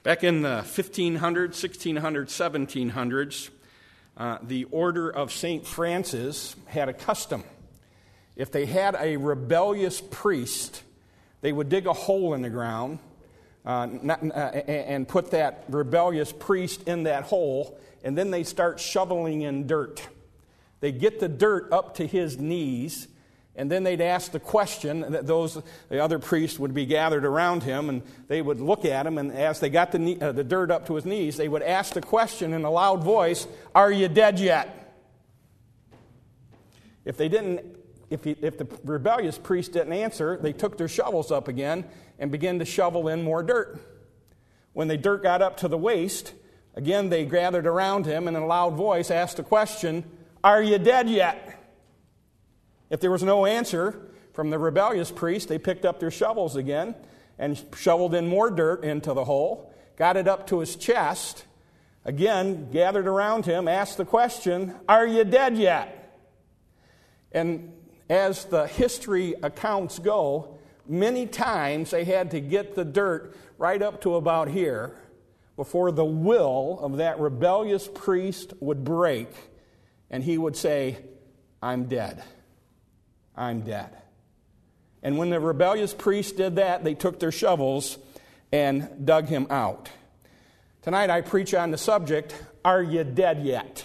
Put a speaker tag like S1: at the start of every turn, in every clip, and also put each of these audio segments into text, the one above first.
S1: Back in the 1500s, 1600s, 1700s, the Order of St. Francis had a custom. If they had a rebellious priest, they would dig a hole in the ground and put that rebellious priest in that hole, and then they start shoveling in dirt. They get the dirt up to his knees, and then they'd ask the question. The other priests would be gathered around him, and they would look at him, and as they got the dirt up to his knees, they would ask the question in a loud voice, "Are you dead yet?" If the rebellious priest didn't answer, they took their shovels up again and began to shovel in more dirt. When the dirt got up to the waist, again they gathered around him and in a loud voice asked the question, "Are you dead yet?" If there was no answer from the rebellious priest, they picked up their shovels again and shoveled in more dirt into the hole, got it up to his chest, again gathered around him, asked the question, "Are you dead yet?" And as the history accounts go, many times they had to get the dirt right up to about here before the will of that rebellious priest would break, and he would say, "I'm dead. I'm dead." And when the rebellious priest did that, they took their shovels and dug him out. Tonight I preach on the subject, are you dead yet?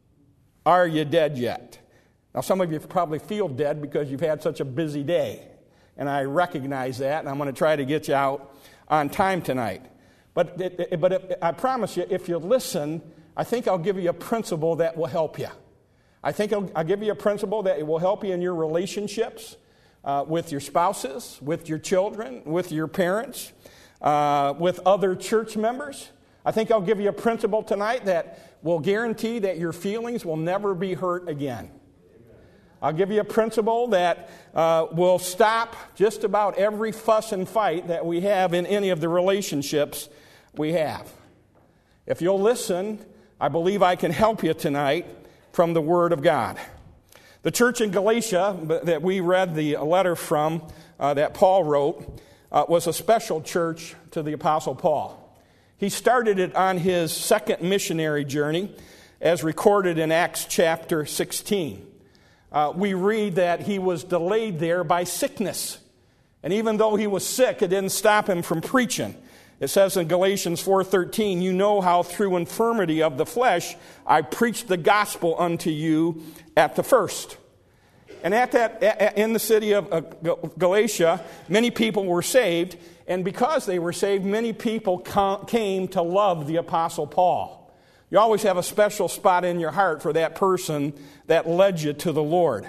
S1: Are you dead yet? Now some of you probably feel dead because you've had such a busy day. And I recognize that, and I'm going to try to get you out on time tonight. But I promise you, if you listen, I think I'll give you a principle that will help you. I think I'll give you a principle that will help you in your relationships with your spouses, with your children, with your parents, with other church members. I think I'll give you a principle tonight that will guarantee that your feelings will never be hurt again. I'll give you a principle that will stop just about every fuss and fight that we have in any of the relationships we have. If you'll listen, I believe I can help you tonight from the Word of God. The church in Galatia that we read the letter from, that Paul wrote, was a special church to the Apostle Paul. He started it on his second missionary journey, as recorded in Acts chapter 16. We read that he was delayed there by sickness. And even though he was sick, it didn't stop him from preaching. It says in Galatians 4:13, "You know how through infirmity of the flesh I preached the gospel unto you at the first." And in the city of Galatia, many people were saved. And because they were saved, many people came to love the Apostle Paul. You always have a special spot in your heart for that person that led you to the Lord.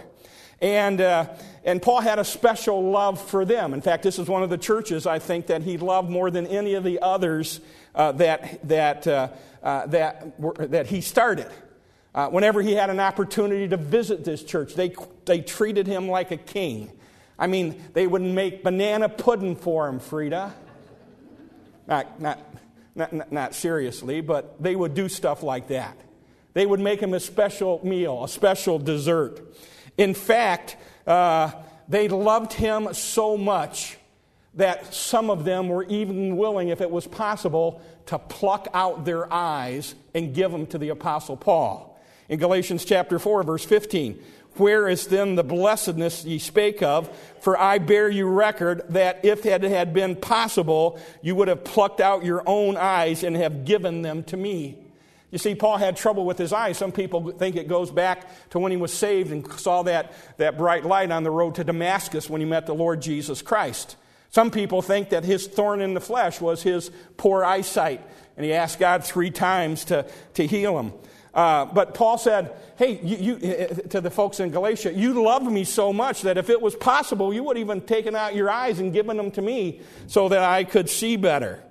S1: And Paul had a special love for them. In fact, this is one of the churches, I think, that he loved more than any of the others that he started. Whenever he had an opportunity to visit this church, they treated him like a king. I mean, they would make banana pudding for him, Frida. Not seriously, but they would do stuff like that. They would make him a special meal, a special dessert. In fact, they loved him so much that some of them were even willing, if it was possible, to pluck out their eyes and give them to the Apostle Paul. In Galatians chapter 4, verse 15, "Where is then the blessedness ye spake of? For I bear you record that if it had been possible, you would have plucked out your own eyes and have given them to me." You see, Paul had trouble with his eyes. Some people think it goes back to when he was saved and saw that bright light on the road to Damascus when he met the Lord Jesus Christ. Some people think that his thorn in the flesh was his poor eyesight, and he asked God 3 times to heal him. But Paul said, hey, you to the folks in Galatia, you loved me so much that if it was possible, you would have even taken out your eyes and given them to me so that I could see better.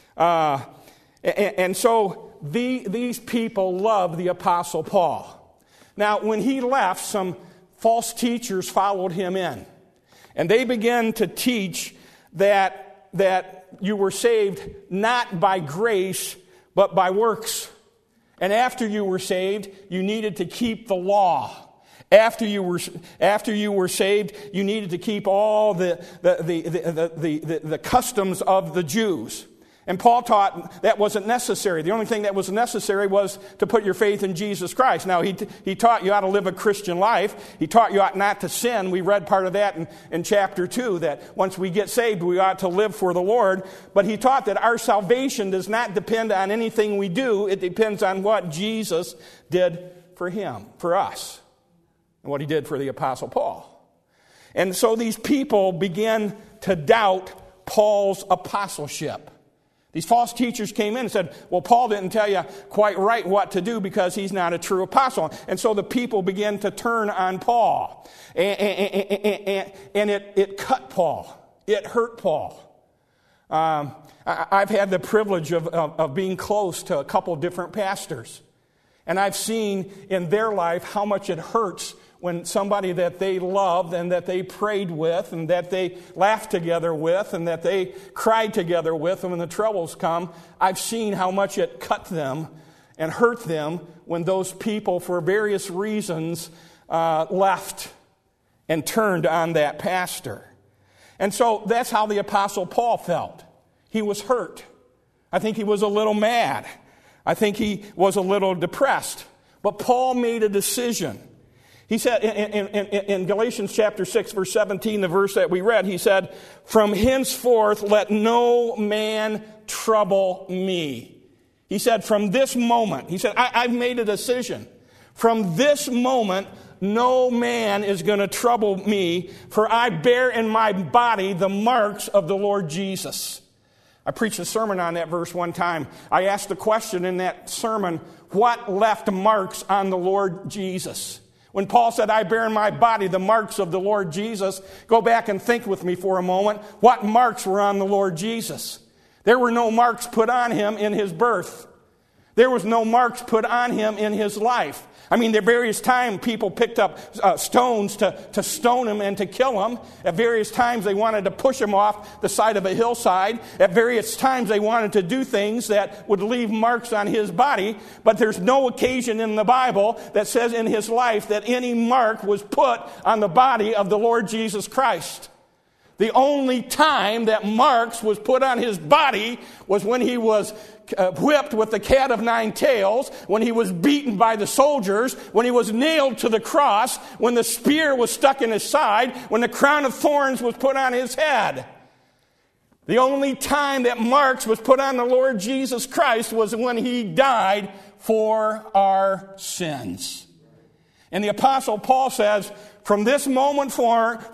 S1: And so these people loved the Apostle Paul. Now, when he left, some false teachers followed him in. And they began to teach that you were saved not by grace, but by works. And after you were saved, you needed to keep the law. After you were saved, you needed to keep all the customs of the Jews. And Paul taught that wasn't necessary. The only thing that was necessary was to put your faith in Jesus Christ. Now, he taught you how to live a Christian life. He taught you ought not to sin. We read part of that in chapter 2, that once we get saved, we ought to live for the Lord. But he taught that our salvation does not depend on anything we do. It depends on what Jesus did for him, for us, and what he did for the Apostle Paul. And so these people began to doubt Paul's apostleship. These false teachers came in and said, well, Paul didn't tell you quite right what to do because he's not a true apostle. And so the people began to turn on Paul. And it cut Paul. It hurt Paul. I've had the privilege of being close to a couple different pastors. And I've seen in their life how much it hurts when somebody that they loved and that they prayed with and that they laughed together with and that they cried together with, and when the troubles come, I've seen how much it cut them and hurt them when those people, for various reasons, left and turned on that pastor. And so that's how the Apostle Paul felt. He was hurt. I think he was a little mad. I think he was a little depressed. But Paul made a decision. He said in Galatians chapter 6, verse 17, the verse that we read, he said, from henceforth let no man trouble me. He said, from this moment, he said, I've made a decision. From this moment, no man is going to trouble me, for I bear in my body the marks of the Lord Jesus. I preached a sermon on that verse one time. I asked the question in that sermon, what left marks on the Lord Jesus? When Paul said, I bear in my body the marks of the Lord Jesus, go back and think with me for a moment. What marks were on the Lord Jesus? There were no marks put on him in his birth. There was no marks put on him in his life. I mean, at various times, people picked up stones to stone him and to kill him. At various times, they wanted to push him off the side of a hillside. At various times, they wanted to do things that would leave marks on his body. But there's no occasion in the Bible that says in his life that any mark was put on the body of the Lord Jesus Christ. The only time that marks was put on his body was when he was whipped with the cat of nine tails, when he was beaten by the soldiers, when he was nailed to the cross, when the spear was stuck in his side, when the crown of thorns was put on his head. The only time that marks was put on the Lord Jesus Christ was when he died for our sins. And the Apostle Paul says, from this moment forward,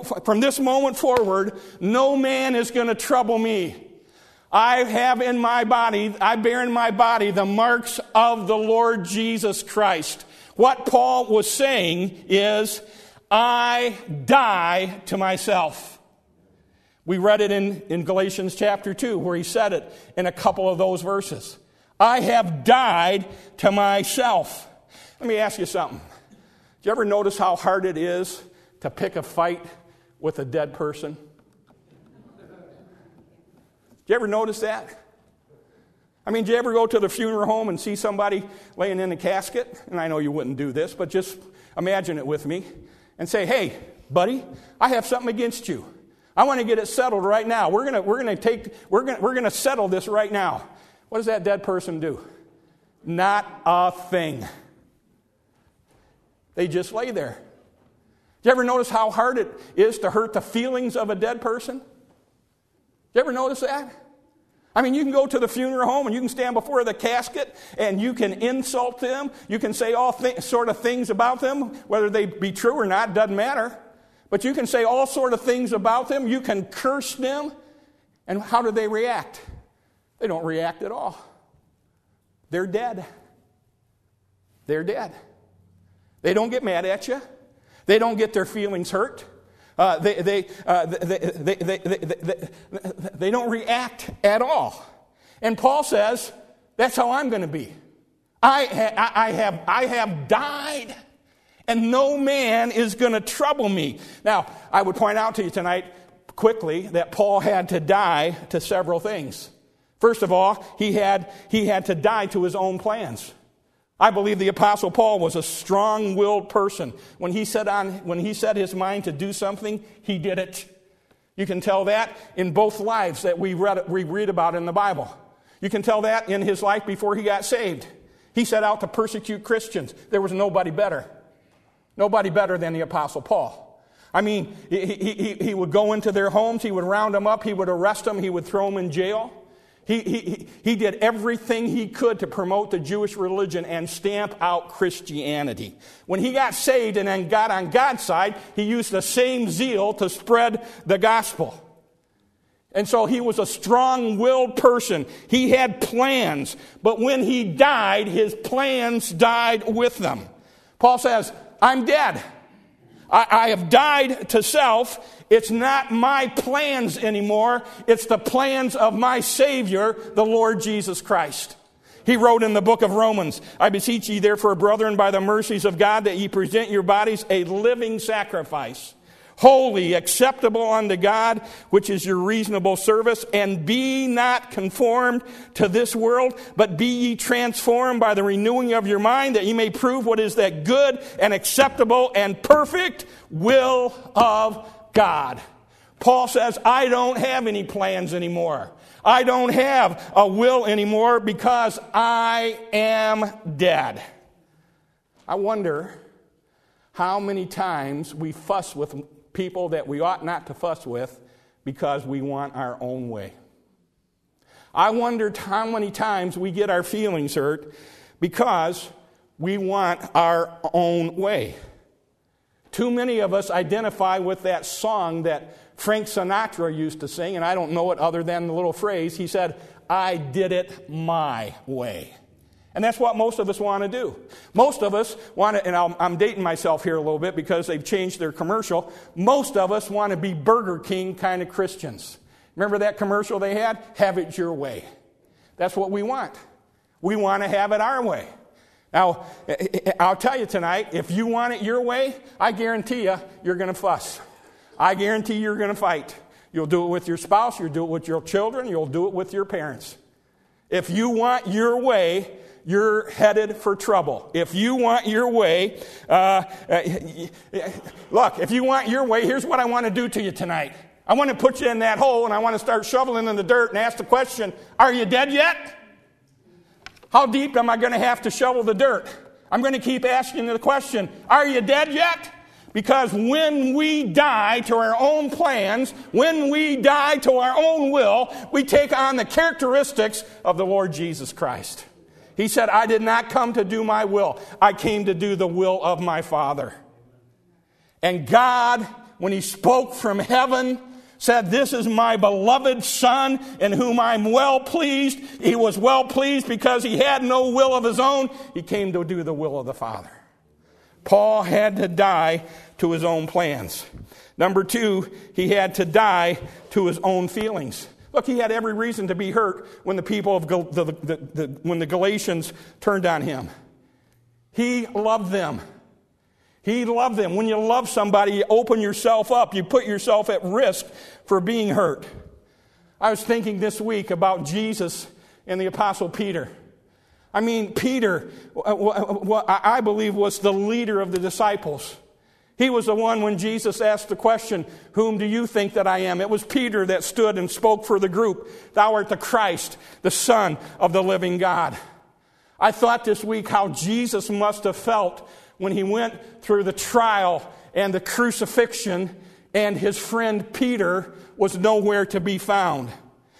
S1: no man is going to trouble me. I bear in my body the marks of the Lord Jesus Christ. What Paul was saying is, I die to myself. We read it in Galatians chapter 2, where he said it in a couple of those verses. I have died to myself. Let me ask you something. Do you ever notice how hard it is to pick a fight with a dead person? Do you ever notice that? I mean, do you ever go to the funeral home and see somebody laying in a casket? And I know you wouldn't do this, but just imagine it with me. And say, hey, buddy, I have something against you. I want to get it settled right now. We're gonna settle this right now. What does that dead person do? Not a thing. They just lay there. Do you ever notice how hard it is to hurt the feelings of a dead person? Do you ever notice that? I mean, you can go to the funeral home and you can stand before the casket and you can insult them. You can say all sort of things about them, whether they be true or not, doesn't matter. But you can say all sort of things about them. You can curse them. And how do they react? They don't react at all. They're dead. They're dead. They don't get mad at you. They don't get their feelings hurt. They don't react at all. And Paul says, that's how I'm going to be. I have died, and no man is going to trouble me. Now, I would point out to you tonight quickly that Paul had to die to several things. First of all, he had to die to his own plans. I believe the Apostle Paul was a strong-willed person. When he set his mind to do something, he did it. You can tell that in both lives that we read about in the Bible. You can tell that in his life before he got saved. He set out to persecute Christians. There was nobody better. Nobody better than the Apostle Paul. I mean, he would go into their homes, he would round them up, he would arrest them, he would throw them in jail. He did everything he could to promote the Jewish religion and stamp out Christianity. When he got saved and then got on God's side, he used the same zeal to spread the gospel. And so he was a strong-willed person. He had plans, but when he died, his plans died with them. Paul says, I'm dead. I have died to self. It's not my plans anymore. It's the plans of my Savior, the Lord Jesus Christ. He wrote in the book of Romans, I beseech ye therefore, brethren, by the mercies of God, that ye present your bodies a living sacrifice, holy, acceptable unto God, which is your reasonable service. And be not conformed to this world, but be ye transformed by the renewing of your mind, that ye may prove what is that good and acceptable and perfect will of God. Paul says, I don't have any plans anymore. I don't have a will anymore because I am dead. I wonder how many times we fuss with people that we ought not to fuss with because we want our own way. I wonder how many times we get our feelings hurt because we want our own way. Too many of us identify with that song that Frank Sinatra used to sing, and I don't know it other than the little phrase. He said, I did it my way. And that's what most of us want to do. Most of us want to, and I'm dating myself here a little bit because they've changed their commercial. Most of us want to be Burger King kind of Christians. Remember that commercial they had? Have it your way. That's what we want. We want to have it our way. Now, I'll tell you tonight, if you want it your way, I guarantee you're going to fuss. I guarantee you're going to fight. You'll do it with your spouse, you'll do it with your children, you'll do it with your parents. If you want your way, you're headed for trouble. If you want your way, look, if you want your way, here's what I want to do to you tonight. I want to put you in that hole and I want to start shoveling in the dirt and ask the question, are you dead yet? How deep am I going to have to shovel the dirt? I'm going to keep asking the question, are you dead yet? Because when we die to our own plans, when we die to our own will, we take on the characteristics of the Lord Jesus Christ. He said, I did not come to do my will. I came to do the will of my Father. And God, when He spoke from heaven, said, this is my beloved Son in whom I'm well pleased. He was well pleased because He had no will of His own. He came to do the will of the Father. Paul had to die to his own plans. Number two, he had to die to his own feelings. Look, he had every reason to be hurt when the people of when the Galatians turned on him. He loved them. He loved them. When you love somebody, you open yourself up. You put yourself at risk for being hurt. I was thinking this week about Jesus and the Apostle Peter. I mean, Peter, I believe, was the leader of the disciples. He was the one when Jesus asked the question, whom do you think that I am? It was Peter that stood and spoke for the group. Thou art the Christ, the Son of the living God. I thought this week how Jesus must have felt when he went through the trial and the crucifixion and his friend Peter was nowhere to be found.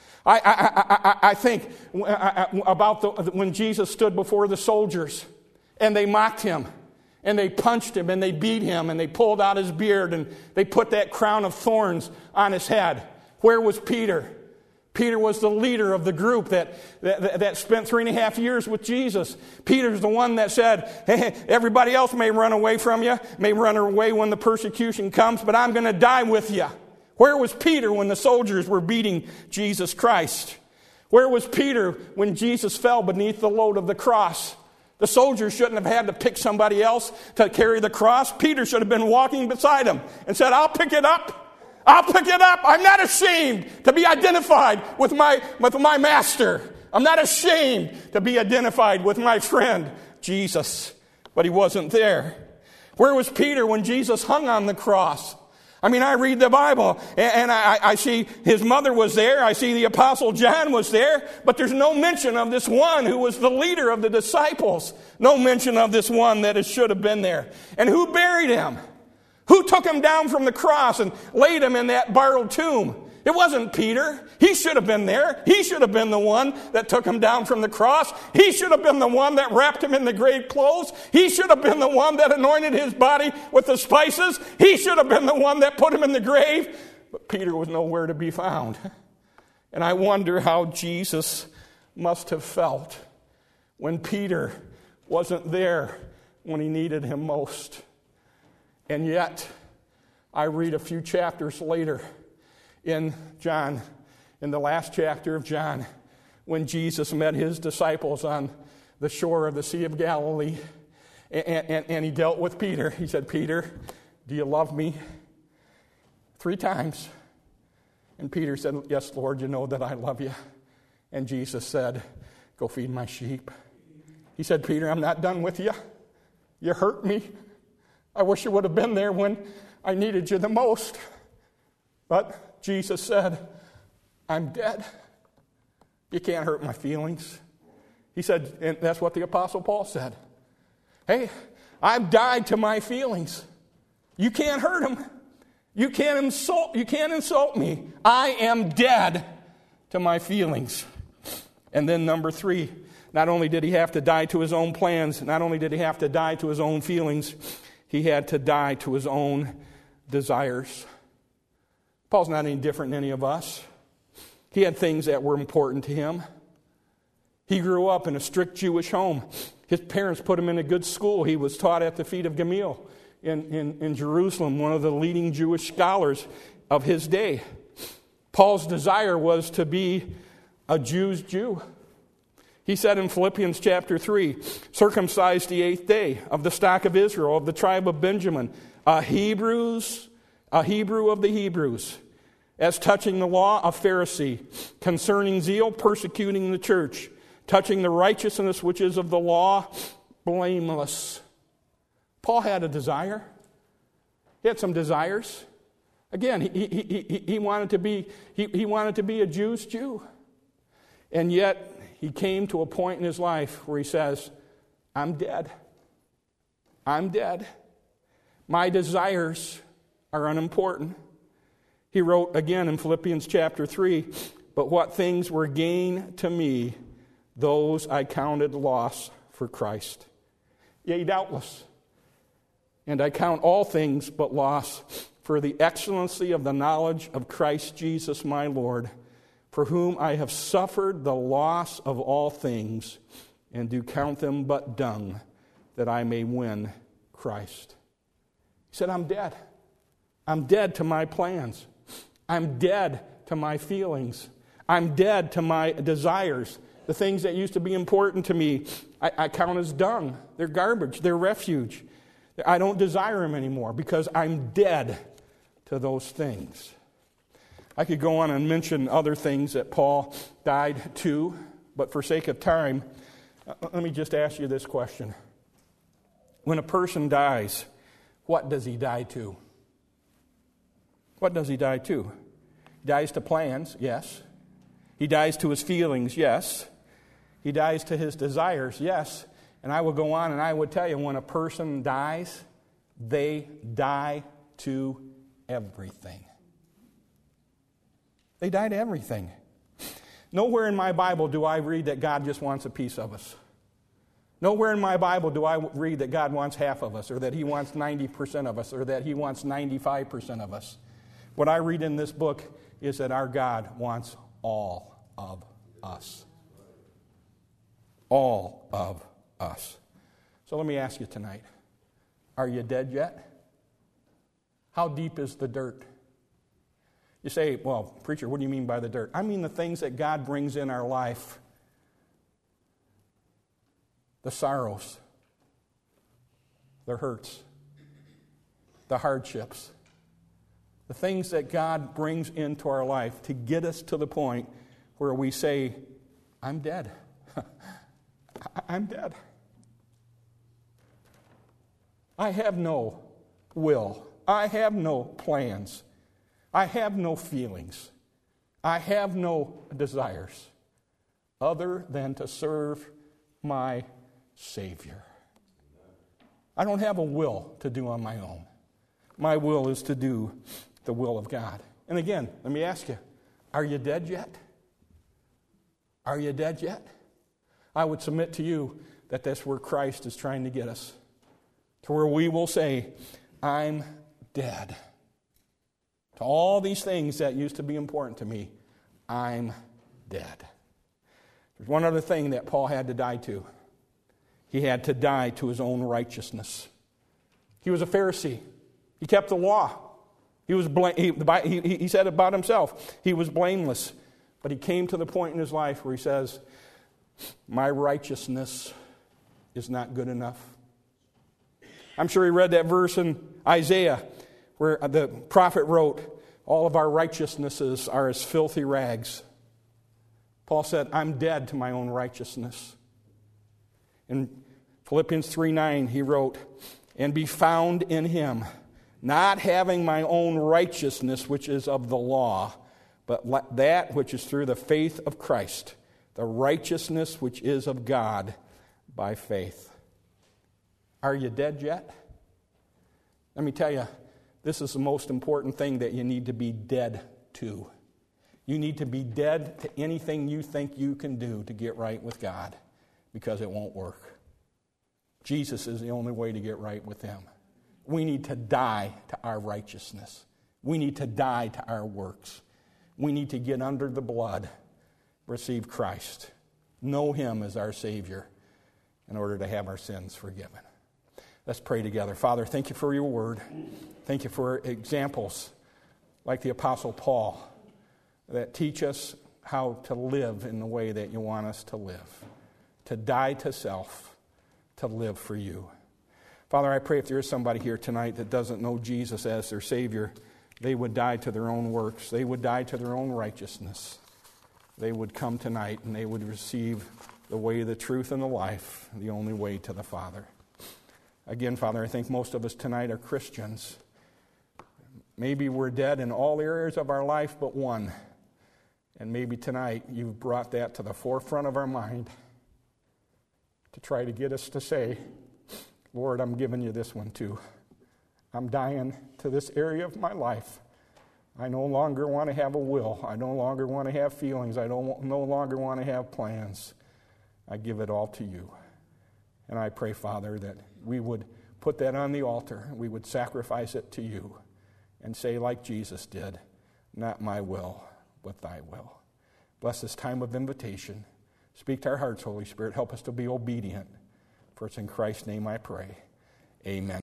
S1: I think about when Jesus stood before the soldiers and they mocked him and they punched him and they beat him and they pulled out his beard and they put that crown of thorns on his head. Where was Peter? Peter was the leader of the group that spent 3.5 years with Jesus. Peter's the one that said, hey, everybody else may run away from you, may run away when the persecution comes, but I'm going to die with you. Where was Peter when the soldiers were beating Jesus Christ? Where was Peter when Jesus fell beneath the load of the cross? The soldiers shouldn't have had to pick somebody else to carry the cross. Peter should have been walking beside him and said, I'll pick it up. I'll pick it up. I'm not ashamed to be identified with my master. I'm not ashamed to be identified with my friend, Jesus. But he wasn't there. Where was Peter when Jesus hung on the cross? I mean, I read the Bible, and I see his mother was there. I see the Apostle John was there. But there's no mention of this one who was the leader of the disciples. No mention of this one that should have been there. And who buried him? Who took him down from the cross and laid him in that borrowed tomb? It wasn't Peter. He should have been there. He should have been the one that took him down from the cross. He should have been the one that wrapped him in the grave clothes. He should have been the one that anointed his body with the spices. He should have been the one that put him in the grave. But Peter was nowhere to be found. And I wonder how Jesus must have felt when Peter wasn't there when he needed him most. And yet, I read a few chapters later in John, in the last chapter of John, when Jesus met his disciples on the shore of the Sea of Galilee, and he dealt with Peter. He said, Peter, do you love me? 3 times. And Peter said, yes, Lord, you know that I love you. And Jesus said, go feed my sheep. He said, Peter, I'm not done with you. You hurt me. I wish you would have been there when I needed you the most. But Jesus said, I'm dead. You can't hurt my feelings. He said, and that's what the Apostle Paul said. Hey, I've died to my feelings. You can't hurt them. You can't insult me. I am dead to my feelings. And then number 3, not only did he have to die to his own plans, not only did he have to die to his own feelings, he had to die to his own desires. Paul's not any different than any of us. He had things that were important to him. He grew up in a strict Jewish home. His parents put him in a good school. He was taught at the feet of Gamaliel in Jerusalem, one of the leading Jewish scholars of his day. Paul's desire was to be a Jew's Jew. He said in Philippians chapter 3, circumcised the 8th day, of the stock of Israel, of the tribe of Benjamin, a Hebrew of the Hebrews, as touching the law, a Pharisee, concerning zeal, persecuting the church, touching the righteousness which is of the law, blameless. Paul had a desire. He had some desires. Again, he wanted to be a Jew's Jew. And yet, he came to a point in his life where he says, I'm dead. I'm dead. My desires are unimportant. He wrote again in Philippians chapter 3, but what things were gain to me, those I counted loss for Christ. Yea, doubtless. And I count all things but loss for the excellency of the knowledge of Christ Jesus my Lord, for whom I have suffered the loss of all things, and do count them but dung, that I may win Christ. He said, I'm dead. I'm dead to my plans. I'm dead to my feelings. I'm dead to my desires. The things that used to be important to me, I count as dung. They're garbage. They're refuge. I don't desire them anymore because I'm dead to those things. I could go on and mention other things that Paul died to, but for sake of time, let me just ask you this question. When a person dies, what does he die to? What does he die to? He dies to plans, yes. He dies to his feelings, yes. He dies to his desires, yes. And I will go on and I would tell you, when a person dies, they die to everything. They die to everything. Nowhere in my Bible do I read that God just wants a piece of us. Nowhere in my Bible do I read that God wants half of us, or that He wants 90% of us, or that He wants 95% of us. What I read in this book is that our God wants all of us. All of us. So let me ask you tonight, are you dead yet? How deep is the dirt? You say, well, preacher, what do you mean by the dirt? I mean the things that God brings in our life. The sorrows, the hurts, the hardships, the things that God brings into our life to get us to the point where we say, I'm dead. I'm dead. I have no will I have no plans. I have no feelings. I have no desires other than to serve my Savior. I don't have a will to do on my own. My will is to do the will of God. And again, let me ask you, are you dead yet? Are you dead yet? I would submit to you that that's where Christ is trying to get us. To where we will say, I'm dead. To all these things that used to be important to me, I'm dead. There's one other thing that Paul had to die to. He had to die to his own righteousness. He was a Pharisee. He kept the law. He said about himself, he was blameless. But he came to the point in his life where he says, my righteousness is not good enough. I'm sure he read that verse in Isaiah where the prophet wrote, all of our righteousnesses are as filthy rags. Paul said, I'm dead to my own righteousness. In Philippians 3:9, he wrote, and be found in him, not having my own righteousness, which is of the law, but that which is through the faith of Christ, the righteousness which is of God by faith. Are you dead yet? Let me tell you, this is the most important thing that you need to be dead to. You need to be dead to anything you think you can do to get right with God, because it won't work. Jesus is the only way to get right with Him. We need to die to our righteousness. We need to die to our works. We need to get under the blood, receive Christ, know Him as our Savior in order to have our sins forgiven. Let's pray together. Father, thank you for your word. Thank you for examples like the Apostle Paul that teach us how to live in the way that you want us to live, to die to self, to live for you. Father, I pray if there is somebody here tonight that doesn't know Jesus as their Savior, they would die to their own works. They would die to their own righteousness. They would come tonight and they would receive the way, the truth, and the life, the only way to the Father. Again, Father, I think most of us tonight are Christians. Maybe we're dead in all areas of our life but one. And maybe tonight you've brought that to the forefront of our mind to try to get us to say, Lord, I'm giving you this one too. I'm dying to this area of my life. I no longer want to have a will. I no longer want to have feelings. I no longer want to have plans. I give it all to you. And I pray, Father, that we would put that on the altar. We would sacrifice it to you and say like Jesus did, not my will, but thy will. Bless this time of invitation. Speak to our hearts, Holy Spirit. Help us to be obedient. For it's in Christ's name I pray. Amen.